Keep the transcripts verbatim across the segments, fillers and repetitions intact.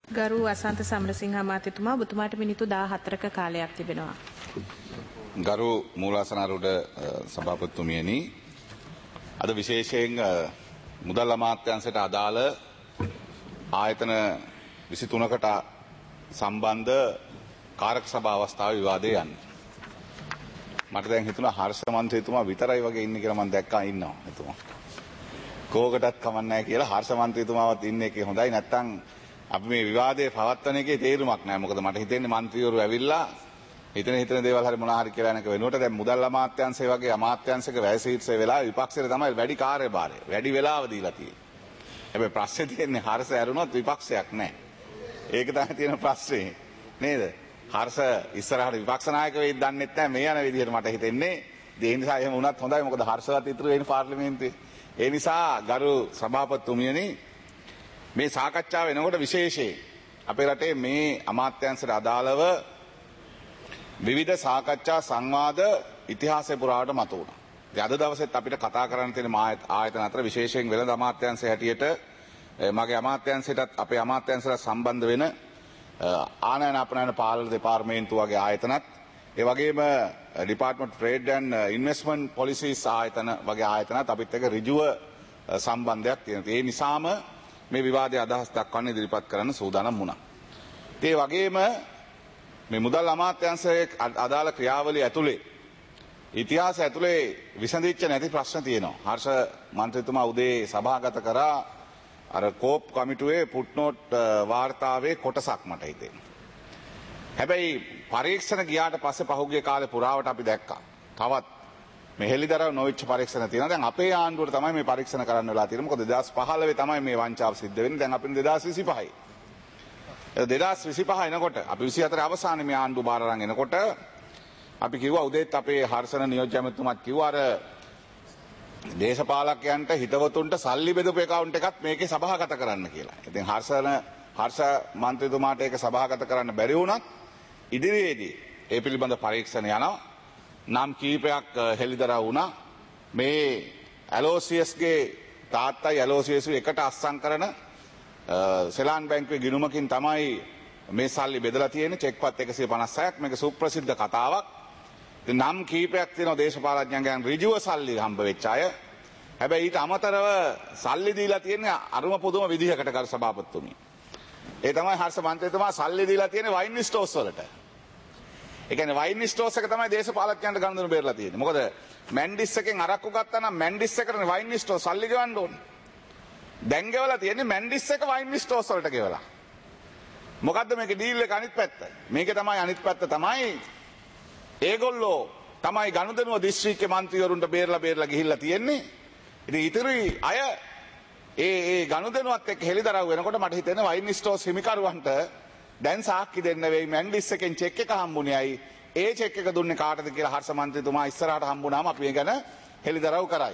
ගරු අසන්ත සමරසිංහ මහත්මයා ඔබතුමාට මිනිත්තු දාහතරක කාලයක් තිබෙනවා. ගරු මූලාසනාරූඪ සභාපතිතුමියනි, අද විශේෂයෙන් මුදල් අමාත්‍යාංශයට අදාළ ආයතන විසිතුනකට සම්බන්ධ කාරක සභා අවස්ථාවේ විවාදය යන්නේ. මට දැන් හිතුණා හර්ෂ මන්ත්‍රීතුමා විතරයි වගේ ඉන්නේ කියලා මම දැක්කා ඉන්නවා එතුමා. කෝකටත් කමන්නේ නැහැ කියලා හර්ෂ මන්ත්‍රීතුමාවත් ඉන්නේ එකේ හොඳයි. නැත්තම් අපි මේ විවාදයේ පවත්වන එකේ තේරුමක් නැහැ. මොකද මට හිතෙන්නේ මන්ත්‍රීවරු ඇවිල්ලා හිතන හිතන දේවල් හරි මොනවා හරි කියලා යනක වෙනුවට දැන් මුදල් අමාත්‍යාංශය වගේ අමාත්‍යාංශයක වැය සීට්සේ වෙලා විපක්ෂයට තමයි වැඩි කාර්යභාරය වැඩි වෙලාව දීලා තියෙන්නේ. හැබැයි ප්‍රශ්නේ තියෙන්නේ හර්ෂ ඇරුණොත් විපක්ෂයක් නැහැ. ඒක තමයි තියෙන ප්‍රශ්නේ නේද? හර්ෂ ඉස්සරහට විපක්ෂ නායක වෙයිද දන්නෙත් නැහැ මේ යන විදිහට මට හිතෙන්නේ. ඒ නිසා එහෙම වුණත් හොඳයි. මොකද හර්ෂවත් ඉතුරු වෙන්නේ පාර්ලිමේන්තුවේ. ඒ නිසා ගරු සභාපතිතුමියනි, මේ සාකච්ඡාව වෙනකොට විශේෂයෙන් අපේ රටේ මේ අමාත්‍යාංශයට අදාළව විවිධ සාකච්ඡා සංවාද ඉතිහාසය පුරාවට මතු වුණා. ඉතින් අද දවසෙත් අපිට කතා කරන්න තියෙන ආයතන අතර විශේෂයෙන් වෙළඳ අමාත්‍යාංශය හැටියට මගේ අමාත්‍යාංශයටත් අපේ අමාත්‍යාංශයට සම්බන්ධ වෙන ආනයන අපනයන පාලන දෙපාර්තමේන්තුව වගේ ආයතනත්, ඒ වගේම department trade and investment policies ආයතන වගේ ආයතනත් අපිත් එක්ක ඍජුව සම්බන්ධයක් තියෙනවා. ඒ නිසාම මේ විවාදයේ අදහස් දක්වන්න ඉදිරිපත් කරන්න සූදානම් වුණා. ඒ වගේම මේ මුදල් අමාත්‍යාංශයේ අදාළ ක්‍රියාවලිය ඇතුලේ ඉතිහාසය ඇතුලේ විසඳිච්ච නැති ප්‍රශ්න තියෙනවා. හර්ෂ මන්ත්‍රීතුමා උදේ සභාගත කරා අර කෝප් කමිටුවේ ෆුට්නෝට් වාර්තාවේ කොටසක් මට හිතෙනවා. හැබැයි පරීක්ෂණ ගියාට පස්සේ පහුගිය කාලේ පුරාවට අපි දැක්කා තවත් මේ හෙළිදරව් නොවිච්ච පරීක්ෂණ තියෙනවා. දැන් අපේ ආණ්ඩුවට තමයි මේ පරීක්ෂණ කරන්න වෙලා තියෙන්නේ. මොකද දෙදාස් පහළොව තමයි මේ වංචාව සිද්ධ වෙන්නේ. දැන් අපි දෙදාස් විසිපහයි. දෙදාස් විසිපහ එනකොට අපි විසිහතර අවසානයේ මේ ආණ්ඩුව බාර අරන් එනකොට අපි කිව්වා උදේත් අපේ හර්ෂණ නියෝජ්‍ය ඇමතුමාත් කිව්වා අර දේශපාලකයන්ට හිතවතුන්ට සල්ලි බෙදපු account එකත් මේකේ සභාගත කරන්න කියලා. ඉතින් හර්ෂණ හර්ෂ මන්ත්‍රීතුමාට ඒක සභාගත කරන්න බැරි වුණත් ඉදිරියේදී ඒ පිළිබඳ පරීක්ෂණ යනවා. නම් කීපයක් හෙළිදරව් වුණා. මේ ඇලෝසියස්ගේ තාත්තයි ඇලෝසියසු එකට අස්සම් කරන සෙලාන් බැංකුවේ ගිණුමකින් තමයි මේ සල්ලි බෙදලා තියෙන්නේ. චෙක්පත් එකසිය පනස් හයක්. මේක සුප්‍රසිද්ධ කතාවක්. ඉතින් නම් කීපයක් තියෙනවා දේශපාලඥයන්ගෙන් ඍජුව සල්ලි හම්බ වෙච්ච අය. හැබැයි ඊට අමතරව සල්ලි දීලා තියෙන්නේ අරුම පුදුම විදිහකට කර සභාපතිතුමනි. ඒ තමයි හර්ෂ මන්ත්‍රීතුමා සල්ලි දීලා තියෙන්නේ වයින් ස්ටෝර්ස් වලට. ඒ කියන්නේ වයින් ස්ටෝර්ස් එක තමයි දේශපාලකයන්ට ගනුදෙනු බේරලා තියෙන්නේ. මොකද මැන්ඩිස් එකෙන් අරක්කු ගත්තා නම් මැන්ඩිස් එකටනේ වයින් ස්ටෝර් සල්ලි ගෙවන්න ඕනේ. දැන් ගෙවලා තියෙන්නේ මැන්ඩිස් එක වයින් ස්ටෝර්ස් වලට ගෙවලා. මොකද්ද මේකේ ඩීල් එක අනිත් පැත්ත? මේකේ තමයි අනිත් පැත්ත තමයි ඒගොල්ලෝ තමයි ගනුදෙනුව දිස්ත්‍රික්ක මන්ත්‍රීවරුන්ට බේරලා බේරලා ගිහිල්ලා තියෙන්නේ. ඉතින් ඉතිරි අය ඒ ඒ ගනුදෙනුවත් එක්ක හෙළිදරව් වෙනකොට මට හිතෙනවා වයින් ස්ටෝර්ස් හිමිකරුවන්ට දැන් සාක්ෂි දෙන්න වෙයි. මැන්ඩිස් එකෙන් චෙක් එක හම්බුනේ අයි ඒ චෙක් එක දුන්නේ කාටද කියලා හර්ෂ මන්ත්‍රීතුමා ඉස්සරහට හම්බුනාම අපි ඒ ගැන හෙළිදරව් කරයි.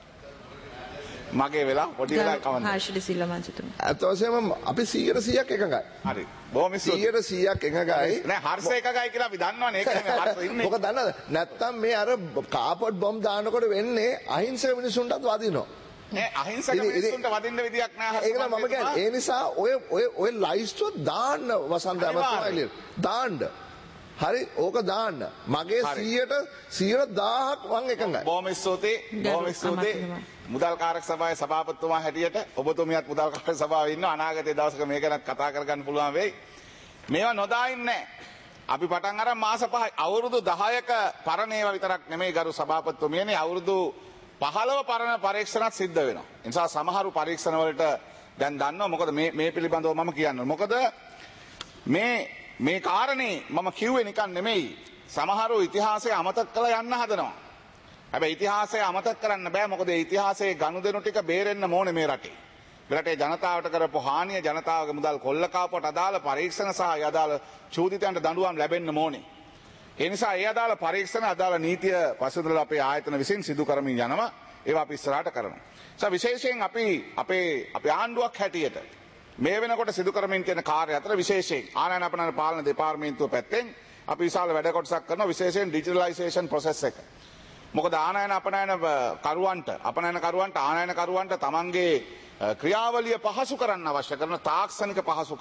මගේ වෙලා පොඩි වෙලා කවන්න. හර්ෂ සිල්වා මන්ත්‍රීතුමා. අත වශයෙන්ම අපි සීයට සීයක් එකඟයි. හරි. බොහොම ස්තුතියි. සීයට සීයක් එකඟයි. නෑ හර්ෂ එකගයි කියලා අපි දන්නවනේ. ඒක නෙමෙයි හර්ෂ ඉන්නේ. මොකද දන්නවද? නැත්තම් මේ අර කාපට් බොම්බ් දානකොට වෙන්නේ අහිංසක මිනිසුන්ටත් වදිනවා. නෑ අහිංසක මිනිසුන්ට වදින්න විදියක් නෑ හර්ෂ. ඒක නම් මම කියන්නේ ඒ නිසා ඔය ඔය ඔය ලයිස්ට්ුව දාන්න වසන්ත ඇමතුමායි දාන්න. හරි ඕක දාන්න. මගේ සීයට සීයට දාහක් මං එකඟයි. බොහොම ස්තුතියි. බොහොම ස්තුතියි. මුදල් කාරක සභාවේ සභාපතිතුමා හැටියට ඔබතුමියත් මුදල් කාරක සභාවේ ඉන්නවා. අනාගතයේ දවසක මේක ගැන කතා කරගන්න පුළුවන් වෙයි. මේවා නොදා ඉන්නේ අපි පටන් අරන් මාස පහයි අවුරුදු දහයක පරණ ඒවා විතරක් නෙමෙයි ගරු සභාපතිතුමියනේ අවුරුදු පහළොව පරණ පරීක්ෂණත් සිද්ධ වෙනවා. ඒ නිසා සමහරු පරීක්ෂණ වලට දැන් දන්නවා. මොකද මේ මේ පිළිබඳව මම කියන්නේ. මොකද මේ මේ කාරණේ මම කිව්වේ නිකන් නෙමෙයි. සමහරු ඉතිහාසය අමතක කරලා යන්න හදනවා. හැබැයි ඉතිහාසය අමතක කරන්න බෑ. මොකද ඒ ඉතිහාසයේ ගනුදෙනු ටික බේරෙන්න ඕනේ මේ රටේ. මේ රටේ ජනතාවට කරපු හානිය, ජනතාවගේ මුදල් කොල්ල කාපුවට අදාළ පරීක්ෂණ සහ ඒ අදාළ චූදිතයන්ට දඬුවම් ලැබෙන්න ඕනේ. ඒ නිසා ඒ අදාළ පරීක්ෂණ අදාළ නීතිය පසුදලා අපේ ආයතන විසින් සිදු කරමින් යනවා. ඒවා අපි ඉස්සරහට කරනවා. ඒ විශේෂයෙන් අපි අපේ අපේ ආණ්ඩුවක් හැටියට මේ වෙනකොට සිදු කරමින් තියෙන කාර්ය අතර විශේෂයෙන් ආනයන අපනයන පාලන දෙපාර්තමේන්තුව පැත්තෙන් අපි විශාල වැඩ කොටසක් කරනවා. විශේෂයෙන් ඩිජිටලයිසේෂන් ප්‍රොසෙස් එක. මොකද ආනයන අපනයන කරුවන්ට අපනයන කරුවන්ට ආනයන කරුවන්ට තමන්ගේ ක්‍රියාවලිය පහසු කරන්න අවශ්‍ය කරන තාක්ෂණික පහසුකම්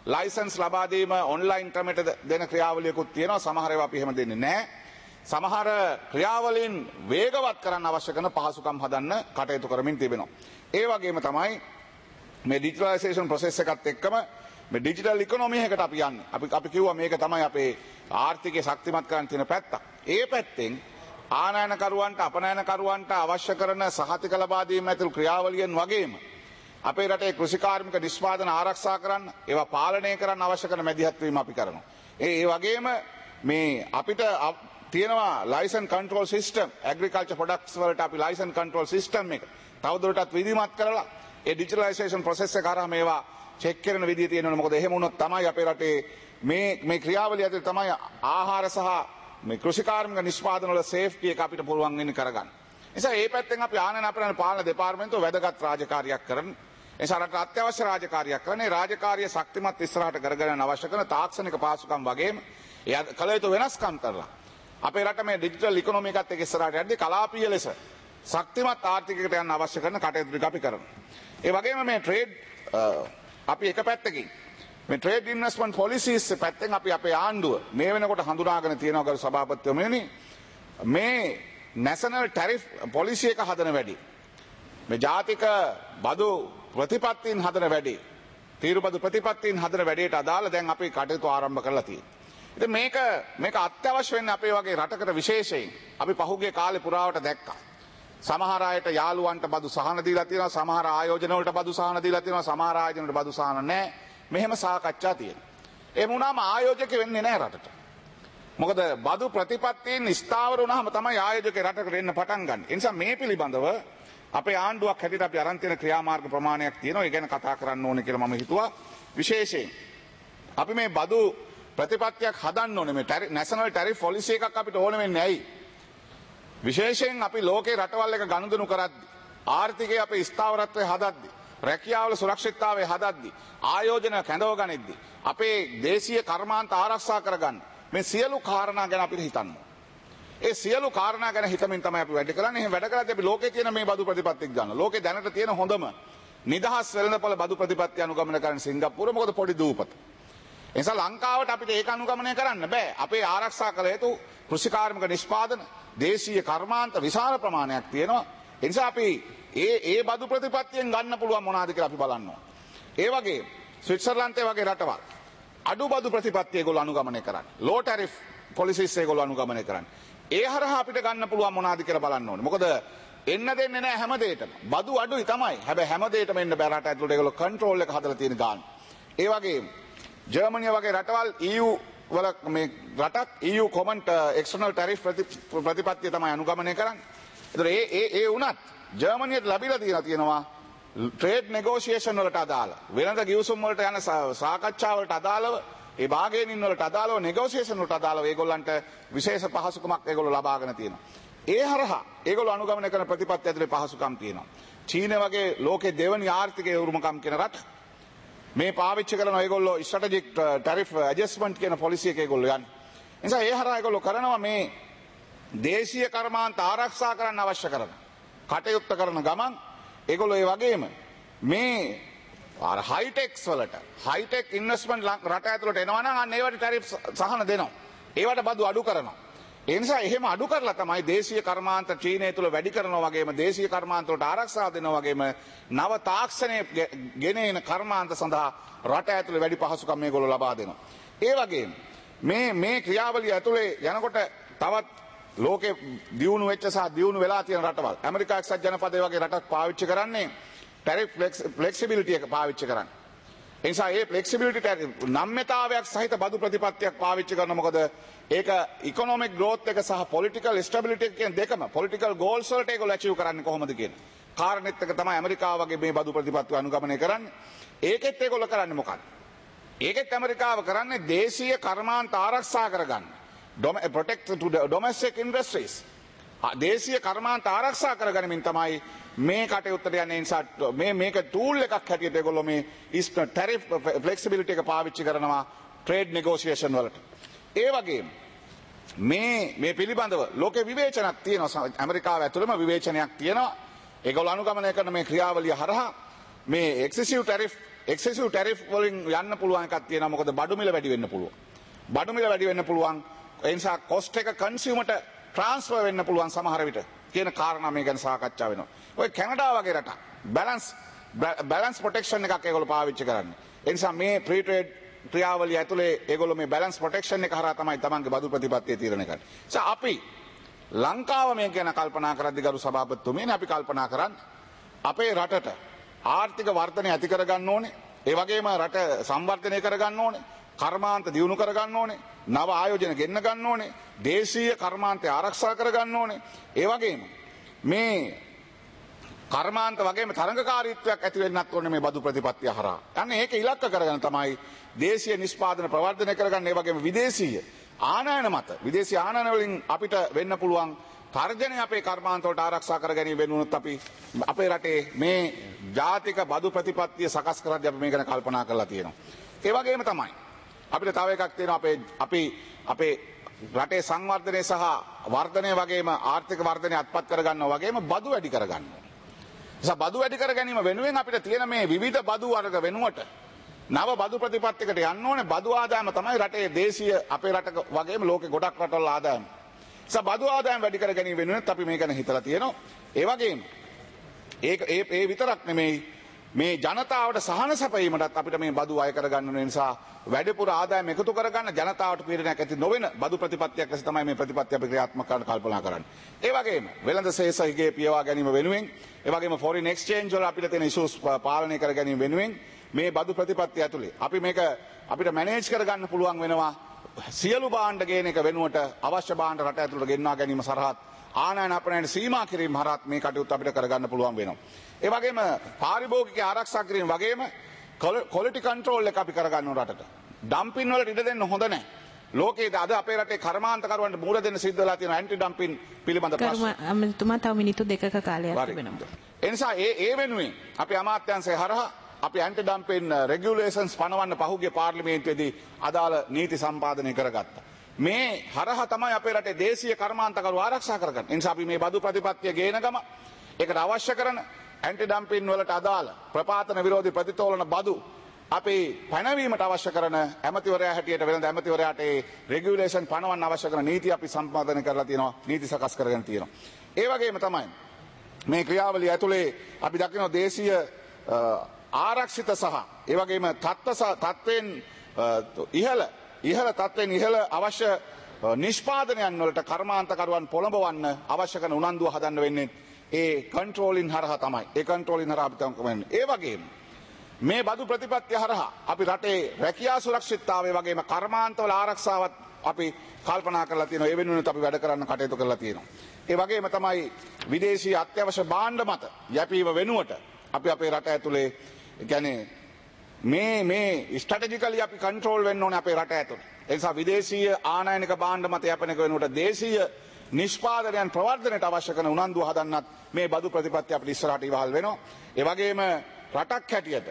ලයිසන්ස් ලබා දීම ඔන්ලයින් ක්‍රමයට දෙන ක්‍රියාවලියකුත් තියෙනවා. සමහර ඒවා අපි එහෙම දෙන්නේ නැහැ. සමහර ක්‍රියාවලින් වේගවත් කරන්න අවශ්‍ය කරන පහසුකම් හදන්න කටයුතු කරමින් තිබෙනවා. ඒ වගේම තමයි මේ ඩිජිටලයිසේෂන් ප්‍රොසෙස් එකත් එක්කම මේ ඩිජිටල් ඉකොනොමි එකකට අපි යන්නේ. අපි අපි කිව්වා මේක තමයි අපේ ආර්ථිකය ශක්තිමත් කරන්න තියෙන පැත්ත. ඒ පැත්තෙන් ආනයනකරුවන්ට අපනයනකරුවන්ට අවශ්‍ය කරන සහතික ලබා දීම ඇතුළු ක්‍රියාවලියන් වගේම අපේ රටේ කෘෂිකාර්මික නිෂ්පාදන ආරක්ෂා කරන්න, ඒවා පාලනය කරන්න අවශ්‍ය කරන මැදිහත් වීම අපි කරනවා. ඒ ඒ වගේම මේ අපිට තියෙනවා license control system, agriculture products වලට අපි ලයිසන් කන්ට්‍රෝල් සිස්ටම් එක තවදුරටත් විධිමත් කරලා ඒ ඩිජිටලයිසේෂන් ප්‍රොසෙස් එක කරා මේවා චෙක් කරන විදිය තියෙනවා. මොකද එහෙම වුණොත් තමයි අපේ රටේ මේ මේ ක්‍රියාවලිය ඇතුළේ තමයි ආහාර සහ මේ කෘෂිකාර්මික නිෂ්පාදන වල සේෆ්ටි එක අපිට පුළුවන් වෙන්නේ කරගන්න. නිසා මේ පැත්තෙන් අපි ආනයන අපනයන පාලන දෙපාර්තමේන්තුව වැදගත් රාජකාරියක් කරන. එනිසා රට අත්‍යවශ්‍ය රාජකාරියක් කරන. ඒ රාජකාරිය ශක්තිමත් ඉස්සරහට කරගෙන යන අවශ්‍ය කරන තාක්ෂණික පහසුකම් වගේම ඒ කල යුතු වෙනස්කම් කරලා අපේ රට මේ ඩිජිටල් ඉකොනොමි එකත් එක්ක ඉස්සරහට යද්දී කලාපීය ලෙස ශක්තිමත් ආර්ථිකයකට යන්න අවශ්‍ය කරන කටයුතු ටික අපි කරනවා. ඒ වගේම මේ ට්‍රේඩ් අපි එක පැත්තකින් මේ ට්‍රේඩ් ඉන්වෙස්ට්මන්ට් පොලිසිස් පැත්තෙන් අපි අපේ ආණ්ඩුව මේ වෙනකොට හඳුනාගෙන තියෙනවා ගරු සභාපතිතුමනි මේ නැෂනල් ටැරිෆ් පොලිසි එක හදන වැඩි. මේ ජාතික බදු ප්‍රතිපත්තීන් හදන වැඩි. තීරු බදු ප්‍රතිපත්තීන් හදන වැඩේට අදාළ දැන් අපි කටයුතු ආරම්භ කරලා තියෙනවා. ඉතින් මේක මේක අත්‍යවශ්‍ය වෙන්නේ අපේ වගේ රටකට විශේෂයෙන්. අපි පහුගිය කාලේ පුරාවට දැක්කා. සමහර අයට යාළුවන්ට බදු සහන දීලා තියෙනවා, සමහර ආයෝජන වලට බදු සහන දීලා තියෙනවා, සමහර ආයෝජන වලට බදු සහන නැහැ. මෙහෙම සාකච්ඡා තියෙනවා. එහෙම වුණාම ආයෝජක වෙන්නේ නැහැ රටට. මොකද බදු ප්‍රතිපත්තීන් ස්ථාවර වුණාම තමයි ආයෝජකේ රටකට එන්න පටන් ගන්න. ඒ නිසා මේ පිළිබඳව අපේ ආණ්ඩුවක් හැටියට අපි අරන් තියෙන ක්‍රියාමාර්ග ප්‍රමාණයක් තියෙනවා. ඒ ගැන කතා කරන්න ඕනේ කියලා මම හිතුවා. විශේෂයෙන් අපි මේ බදු ප්‍රතිපත්තියක් හදන්න ඕනේ. මේ නැෂනල් ටැරිෆ් පොලිසි එකක් අපිට ඕන වෙන්නේ ඇයි? විශේෂයෙන් අපි ලෝකේ රටවල් එක ගනුදෙනු කරද්දී ආර්ථිකයේ අපේ ස්ථාවරත්වය හදද්දී රැකියාවල සුරක්ෂිතතාවය හදද්දී ආයෝජන කැඳව ගනිද්දී අපේ දේශීය කර්මාන්ත ආරක්ෂා කරගන්න මේ සියලු කාරණා ගැන අපිට හිතන්න. ඒ සියලු කාරණා ගැන හිතමින් තමයි අපි වැඩ කරන්නේ. එහෙම වැඩ කරද්දී අපි ලෝකේ තියෙන මේ බදු ප්‍රතිපත්තියක් ගන්න. ලෝකේ දැනට තියෙන හොඳම නිදහස් වෙළඳපොළ බදු ප්‍රතිපත්තිය අනුගමනය කරන සිංගප්පූරුව. මොකද පොඩි දූපත. ඒ නිසා ලංකාවට අපිට ඒක අනුගමනය කරන්න බෑ. අපේ ආරක්ෂා කළ යුතු කෘෂිකාර්මික නිෂ්පාදන දේශීය කර්මාන්ත විශාල ප්‍රමාණයක් තියෙනවා. ඒ නිසා අපි ඒ ඒ බදු ප්‍රතිපත්තියෙන් ගන්න පුළුවන් මොනවාද කියලා අපි බලන්න ඕන. ඒ වගේ ස්විට්සර්ලන්තේ වගේ රටවල් අඩු බදු ප්‍රතිපත්තිය ඒගොල්ලෝ අනුගමනය කරන්නේ. ලෝ ටැරිෆ් පොලිසිස් ඒගොල්ලෝ අනුගමනය කරන්නේ. ඒ හරහා අපිට ගන්න පුළුවන් මොනවාද කියලා බලන්න ඕනේ. මොකද එන්න දෙන්නේ නැහැ හැම දෙයකටම. බදු අඩුයි තමයි. හැබැයි හැම දෙයකටම එන්න බෑ. රට ඇතුළට ඒගොල්ලෝ කන්ට්‍රෝල් එක හදලා තියෙන ගාන. ඒ වගේම ජර්මනිය වගේ රටවල් E U වල මේ රටක් E U common external tariff ප්‍රතිපත්තිය තමයි අනුගමනය කරන්නේ. ඒතර ඒ ඒ ඒ වුණත් ජර්මනියට ලැබිලා තියෙනවා තියෙනවා ට්‍රේඩ් නෙගෝෂියේෂන් වලට අදාළ වෙළඳ ගිවිසුම් වලට යන සාකච්ඡා වලට අදාළව ඒ බාගේනින් වලට අදාළව නෙගෝෂියේෂන් වලට අදාළව ඒගොල්ලන්ට විශේෂ පහසුකමක් ඒගොල්ලෝ ලබාගෙන තියෙනවා. ඒ හරහා ඒගොල්ලෝ අනුගමනය කරන ප්‍රතිපත්තිය ඇතුලේ පහසුකම් තියෙනවා. චීනය වගේ ලෝකේ දෙවනි ආර්ථිකයේ උරුමකම් කියන රට මේ පාවිච්චි කරන ඒගොල්ලෝ ස්ට්‍රැටජික් ටැරිෆ් ඇඩ්ජස්ට්මන්ට් කියන පොලිසි එක ඒගොල්ලෝ යන්නේ. ඒ නිසා ඒ හරහා ඒගොල්ලෝ කරනවා මේ දේශීය කර්මාන්ත ආරක්ෂා කරන්න අවශ්‍ය කරන කටයුත්ත කරන ගමන් ඒගොල්ලෝ ඒ වගේම මේ අර හයිටෙක්ස් වලට හයිටෙක් ඉන්වෙස්ට්මන්ට් රට ඇතුළට එනවා නම් අන්න ඒවට ටැරිෆ් සහන දෙනවා. ඒවට බදු අඩු කරනවා. ඒ නිසා එහෙම අඩු කරලා තමයි දේශීය කර්මාන්ත චීනය තුළ වැඩි කරනවා වගේම දේශීය කර්මාන්ත වලට ආරක්ෂා දෙනවා වගේම නව තාක්ෂණය ගෙන එන කර්මාන්ත සඳහා රට ඇතුළේ වැඩි පහසුකම් මේගොල්ලෝ ලබා දෙනවා. ඒ වගේම මේ මේ ක්‍රියාවලිය ඇතුලේ යනකොට තවත් ලෝකේ දියුණු වෙච්ච සහ දියුණු වෙලා තියෙන රටවල් ඇමරිකා එක්සත් ජනපදයේ වගේ රටක් පාවිච්චි කරන්නේ ටැරිෆ් ෆ්ලෙක්සිබිලිටි එක පාවිච්චි කරන්නේ. ඒ නිසා මේ ෆ්ලෙක්සිබිලිටි ටැරිෆ් නම්‍යතාවයක් සහිත බදු ප්‍රතිපත්තියක් පාවිච්චි කරන මොකද ඒක ඉකොනොමික් ග්‍රෝත් එක සහ පොලිටිකල් ස්ටැබිලිටි එක කියන දෙකම පොලිටිකල් ගෝල්ස් වලට ඒගොල්ලෝ ඇචීව් කරන්නේ කොහොමද කියන කාරණෙත් එක තමයි ඇමරිකාව වගේ මේ බදු ප්‍රතිපත්තිය අනුගමනය කරන්නේ. ඒකෙත් ඒගොල්ලෝ කරන්නේ මොකක්ද? ඒකෙත් ඇමරිකාව කරන්නේ දේශීය කර්මාන්ත ආරක්ෂා කරගන්න. protect to domestic industries. දේශීය කර්මාන්ත ආරක්ෂා කරගනිමින් තමයි මේ කටයුත්තට යන්නේ. නිසා මේ මේක ටූල් එකක් හැටියට ඒගොල්ලෝ මේ ටැරිෆ් ෆ්ලෙක්සිබිලිටි එක පාවිච්චි කරනවා ට්‍රේඩ් නෙගෝෂියේෂන් වලට. ඒ වගේම මේ මේ පිළිබඳව ලෝකේ විවේචනයක් තියෙනවා. ඇමරිකාව ඇතුළෙම විවේචනයක් තියෙනවා. ඒගොල්ලෝ අනුගමනය කරන මේ ක්‍රියාවලිය හරහා මේ එක්සෙසිව් ටැරිෆ් එක්සෙසිව් ටැරිෆ් වලින් යන්න පුළුවන් එකක් තියෙනවා. මොකද බඩු මිල වැඩි වෙන්න පුළුවන්. බඩු මිල වැඩි වෙන්න පුළුවන්. ඒ නිසා කොස්ට් එක කන්සියුමර්ට ට්‍රාන්ස්ෆර් වෙන්න පුළුවන් සමහර විට කියන කාරණා මේ ගැන සාකච්ඡා වෙනවා. ඔය කැනඩා වගේ රටක් බැලන්ස් බැලන්ස් ප්‍රොටෙක්ෂන් එකක් ඒගොල්ලෝ පාවිච්චි කරන්නේ. ඒ නිසා මේ ෆ්‍රී ට්‍රේඩ් ක්‍රියාවලිය ඇතුලේ ඒගොල්ලෝ මේ බැලන්ස් ප්‍රොටෙක්ෂන් එක හරහා තමයි තමන්ගේ බදු ප්‍රතිපත්තිය තීරණය කරන්නේ. ඒ අපි ලංකාව මේ ගැන කල්පනා කරද්දී ගරු සභාපතිතුමනි අපි කල්පනා කරන්නේ අපේ රටට ආර්ථික වර්ධනය ඇති කරගන්න ඕනේ. ඒ වගේම රට සංවර්ධනය කරගන්න ඕනේ. කර්මාන්ත දියුණු කරගන්න ඕනේ. නව ආයෝජන ගෙන්න ගන්න ඕනේ. දේශීය කර්මාන්තය ආරක්ෂා කරගන්න ඕනේ. ඒ වගේම මේ කර්මාන්ත වගේම තරඟකාරීත්වයක් ඇති වෙන්නත් ඕනේ මේ බදු ප්‍රතිපත්තිය හරහා. අන්න ඒක ඉලක්ක කරගෙන තමයි දේශීය නිෂ්පාදන ප්‍රවර්ධනය කරගන්න. ඒ වගේම විදේශීය ආනයන මත විදේශීය ආනයන වලින් අපිට වෙන්න පුළුවන් තර්ජනය අපේ කර්මාන්ත වලට ආරක්ෂා කර ගැනීම වෙනුනොත් අපි අපේ රටේ මේ ජාතික බදු ප්‍රතිපත්තිය සකස් කරද්දී අපි මේ ගැන කල්පනා කරලා තියෙනවා. ඒ වගේම තමයි අපිට තව එකක් තියෙනවා අපේ අපි අපේ රටේ සංවර්ධනය සහ වර්ධනය වගේම ආර්ථික වර්ධනය අත්පත් කරගන්නවා වගේම බදු වැඩි කරගන්නවා. නිසා බදු වැඩි කර ගැනීම වෙනුවෙන් අපිට තියෙන මේ විවිධ බදු වර්ග වෙනුවට නව බදු ප්‍රතිපත්තියකට යන්න ඕනේ. බදු ආදායම තමයි රටේ දේශීය අපේ රට වගේම ලෝකේ ගොඩක් රටවල ආදායම. නිසා බදු ආදායම වැඩි කර ගැනීම වෙනුවෙන් අපි මේ ගැන හිතලා තියෙනවා. ඒ වගේම ඒක ඒ ඒ විතරක් නෙමෙයි මේ ජනතාවට සහන සැපයීමටත් අපිට මේ බදු අය කරගන්න ඕන නිසා වැඩිපුර ආදායම එකතු කරගන්න ජනතාවට පීඩනයක් ඇති නොවන බදු ප්‍රතිපත්තියක් ලෙස තමයි මේ ප්‍රතිපත්තිය අපි ක්‍රියාත්මක කරන්න කල්පනා කරන්නේ. ඒ වගේම වෙළඳ සේසහිගේ පියවා ගැනීම වෙනුවෙන් ඒ වගේම ෆොරින් එක්ස්චේන්ජ් වල අපිට තියෙන ඉෂුස් පාලනය කර ගැනීම වෙනුවෙන් මේ බදු ප්‍රතිපත්තිය ඇතුලේ අපි මේක අපිට මැනේජ් කරගන්න පුළුවන් වෙනවා. සියලු භාණ්ඩ ගේන එක වෙනුවට අවශ්‍ය භාණ්ඩ රට ඇතුළට ගෙන්වා ගැනීම සරහත් ආනයන අපනයන සීමා කිරීම හරහත් මේ කටයුත්ත අපිට කරගන්න පුළුවන් වෙනවා. ඒ වගේම පාරිභෝගික ආරක්ෂා කිරීම වගේම ක්වොලිටි කන්ට්‍රෝල් එක අපි කරගන්න ඕන රටට. ඩම්පින් වලට ඉඩ දෙන්න හොඳ නැහැ. ලෝකයේ අද අපේ රටේ කර්මාන්තකරුවන්ට මුහුණ දෙන්න සිද්ධ වෙලා තියෙන ඇන්ටි ඩම්පින් පිළිබඳ ප්‍රශ්න. අමතුමා තව මිනිත්තු දෙකක කාලයක් තිබෙනවා. ඒ නිසා ඒ ඒ වෙනුවෙන් අපි අමාත්‍යාංශය හරහා අපි ඇන්ටි ඩම්පින් රෙගියුලේෂන්ස් පනවන්න පහුගිය පාර්ලිමේන්තුවේදී අදාළ නීති සම්පාදනය කරගත්තා. මේ හරහා තමයි අපේ රටේ දේශීය කර්මාන්තකරු ආරක්ෂා කරගන්නේ. ඒ නිසා අපි මේ බදු ප්‍රතිපත්තිය ගේන ගම ඒකට අවශ්‍ය කරන ඇන්ටි ඩම්පින් වලට අදාළ ප්‍රපාතන විරෝධී ප්‍රතිතෝලන බදු අපි පැනවීමට අවශ්‍ය කරන ඇමතිවරයා හැටියට වෙනද ඇමතිවරයාට ඒ රෙගියුලේෂන් පනවන්න අවශ්‍ය කරන නීති අපි සම්පාදනය කරලා තියෙනවා. නීති සකස් කරගෙන තියෙනවා. ඒ වගේම තමයි මේ ක්‍රියාවලිය ඇතුලේ අපි දකිනවා දේශීය ආරක්ෂිත සහ ඒ වගේම තත්ත්ව තත්ත්වෙන් ඉහළ ඉහළ තත්ත්වෙන් ඉහළ අවශ්‍ය නිෂ්පාදනයන් වලට කර්මාන්තකරුවන් පොළඹවන්න අවශ්‍ය කරන උනන්දුව හදන්න වෙන්නේ ඒ කන්ට්‍රෝලින් හරහා තමයි. ඒ කන්ට්‍රෝලින් හරහා අපි තමයි කරන්නේ. ඒ වගේම මේ බදු ප්‍රතිපත්තිය හරහා අපි රටේ රැකියා සුරක්ෂිතතාවය වගේම කර්මාන්තවල ආරක්ෂාවත් අපි කල්පනා කරලා තියෙනවා. ඒ වෙනුවෙන් අපි වැඩ කරන්න කටයුතු කරලා තියෙනවා. ඒ වගේම තමයි විදේශීය අත්‍යවශ්‍ය භාණ්ඩ මත යැපීම වෙනුවට අපි අපේ රට ඇතුලේ කියන්නේ මේ මේ ස්ට්‍රැටජිකලි අපි කන්ට්‍රෝල් වෙන්න ඕනේ අපේ රට ඇතුලේ. ඒ නිසා විදේශීය ආනයනික භාණ්ඩ මත යැපෙන එක වෙනුවට දේශීය නිෂ්පාදනයන් ප්‍රවර්ධනයට අවශ්‍ය කරන උනන්දුව හදන්නත් මේ බදු ප්‍රතිපත්තිය අපිට ඉස්සරහට ඉවහල් වෙනවා. ඒ වගේම රටක් හැටියට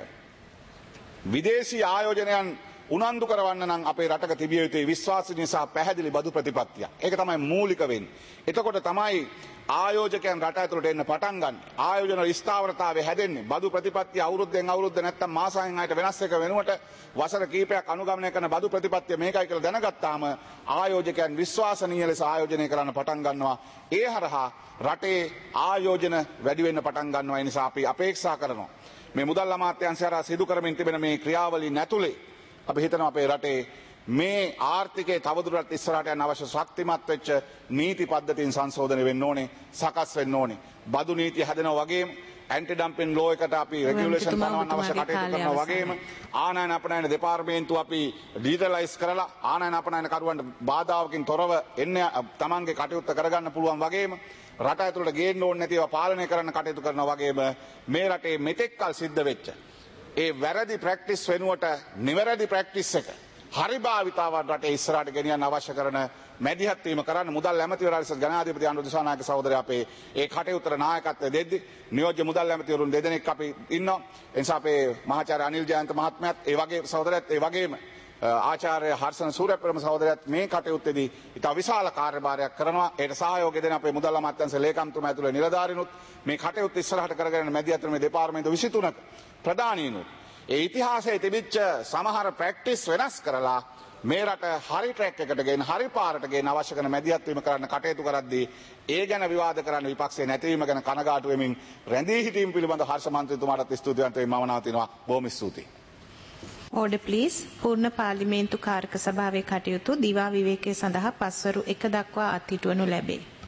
විදේශී ආයෝජනයන් උනන්දු කරවන්න නම් අපේ රටක තිබිය යුතු විශ්වාසනීය සහ පැහැදිලි බදු ප්‍රතිපත්තියක්. ඒක තමයි මූලික වෙන්නේ. එතකොට තමයි ආයෝජකයන් රට ඇතුළට එන්න පටන් ගන්න. ආයෝජන ස්ථාවරතාවය හැදෙන්නේ. බදු ප්‍රතිපත්තිය අවුරුද්දෙන් අවුරුද්ද නැත්තම් මාසයෙන් ආයත වෙනස් එක වෙනුවට වසර කීපයක් අනුගමනය කරන බදු ප්‍රතිපත්තිය මේකයි කියලා දැනගත්තාම ආයෝජකයන් විශ්වාසනීය ලෙස ආයෝජනය කරන්න පටන් ගන්නවා. ඒ හරහා රටේ ආයෝජන වැඩි වෙන්න පටන් ගන්නවා. ඒ නිසා අපි අපේක්ෂා කරනවා මේ මුදල් අමාත්‍යාංශය හරහා සිදු කරමින් තිබෙන මේ ක්‍රියාවලින් ඇතුලේ අපි හිතනවා අපේ රටේ මේ ආර්ථිකයේ තවදුරටත් ඉස්සරහට යන අවශ්‍ය ශක්තිමත් වෙච්ච නීති පද්ධතීන් සංශෝධනය වෙන්න ඕනේ, සකස් වෙන්න ඕනේ. බදු නීති හැදෙනවා වගේම ඇන්ටි ඩම්පින් ලෝ එකට අපි රෙගියුලේෂන් පනවන්න අවශ්‍ය කටයුතු කරනවා වගේම ආනයන අපනයන දෙපාර්තමේන්තුව අපි ඩිජිටලයිස් කරලා ආනයන අපනයන කරුවන්ට බාධාවකින් තොරව එන්න තමන්ගේ කටයුත්ත කරගන්න පුළුවන් වගේම රට ඇතුළට ගේන්න ඕනේ නැතිව පාලනය කරන්න කටයුතු කරනවා වගේම මේ රටේ මෙතෙක් කල සිද්ධ වෙච්ච ඒ වැරදි ප්‍රැක්ටිස් වෙනුවට නිවැරදි ප්‍රැක්ටිස් එක හරි භාවිතාවන් රටේ ඉස්සරහට ගෙනියන්න අවශ්‍ය කරන මැදිහත් වීම කරන්න මුදල් ඇමතිවරයා ලෙස ජනාධිපති අනුර දිසානායක සහෝදරයා අපේ ඒ කටයුත්තට නායකත්වය දෙද්දි නියෝජ්‍ය මුදල් ඇමතිවරුන් දෙදෙනෙක් අපි ඉන්නවා. ඒ නිසා අපේ මහාචාර්ය අනිල් ජයන්ත මහත්මයාත් ඒ වගේ සහෝදරයත් ඒ වගේම ආචාර්ය හර්ෂණ සූර්යප්‍රම සහෝදරයත් මේ කටයුත්තේදී ඉතා විශාල කාර්යභාරයක් කරනවා. ඒට සහයෝගය දෙන අපේ මුදල් අමාත්‍යාංශ ලේකම්තුමා ඇතුළේ නිලධාරීනුත් මේ කටයුත්ත ඉස්සරහට කරගෙන මැදිහත් වෙන මේ දෙපාර්තමේන්තු විසිතුනක ප්‍රධානීනුත් ඒ ඉතිහාසයේ තිබිච්ච සමහර ප්‍රැක්ටිස් වෙනස් කරලා මේ රට හරි ට්‍රැක් එකට ගෙන හරි පාරට ගෙන අවශ්‍ය කරන මැදිහත් වීම කරන්න කටයුතු කරද්දී ඒ ගැන විවාද කරන්න විපක්ෂයේ නැතිවීම ගැන කනගාටු වෙමින් රැඳී හිටීම පිළිබඳ හර්ෂ මන්ත්‍රීතුමාටත් ස්තුතිවන්ත වෙමින් මම නවතිනවා. බොහොම ස්තුතියි. Order please. පූර්ණ පාර්ලිමේන්තු කාර්ක සභාවේ කටයුතු දිවා විවේකයේ සඳහා පස්වරු එක දක්වා අත්හිටුවනු ලැබේ.